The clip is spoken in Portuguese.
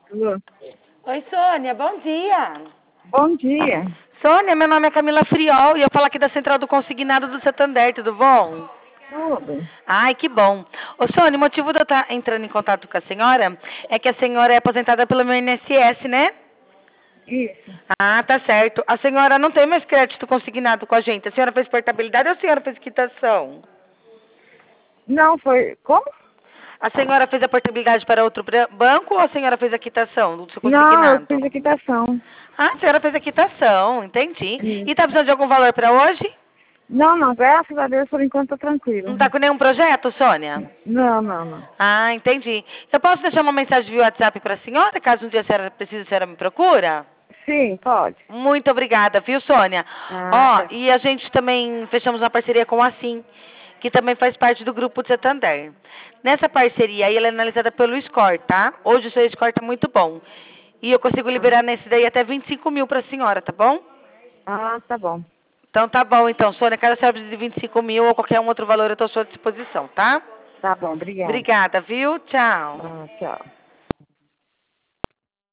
Alô? Oi, Sônia, bom dia. Bom dia. Sônia, meu nome é Camila Friol e eu falo aqui da Central do Consignado do Santander, tudo bom? Tudo? Ai, que bom. Ô, Sônia, o motivo de eu estar entrando em contato com a senhora é que a senhora é aposentada pelo meu INSS, né? Isso. Ah, tá certo. A senhora não tem mais crédito consignado com a gente. A senhora fez portabilidade ou a senhora fez quitação? Não, foi. Como? A senhora fez a portabilidade para outro banco ou a senhora fez a quitação do seu Não, eu consignado? fiz a quitação. Ah, a senhora fez a quitação, entendi. E Isso. tá precisando de algum valor para hoje? Não, não, graças a Deus, por enquanto tá tranquilo. Não tá com nenhum projeto, Sônia? Não, não, não. Ah, entendi. Eu posso deixar uma mensagem via WhatsApp para a senhora, caso um dia a senhora precise, a senhora me procura? Sim, pode. Muito obrigada, viu, Sônia? Ah, Ó, tá. e a gente também fechamos uma parceria com a Sim, que também faz parte do grupo de Santander. Nessa parceria aí, ela é analisada pelo Score, tá? Hoje o seu Score tá muito bom. E eu consigo liberar nesse daí até 25 mil para a senhora, tá bom? Ah, tá bom. Então tá bom, então, Sônia, cada serve de 25 mil ou qualquer um outro valor eu estou à sua disposição, tá? Tá bom, obrigada. Obrigada, viu? Tchau. Ah, tchau.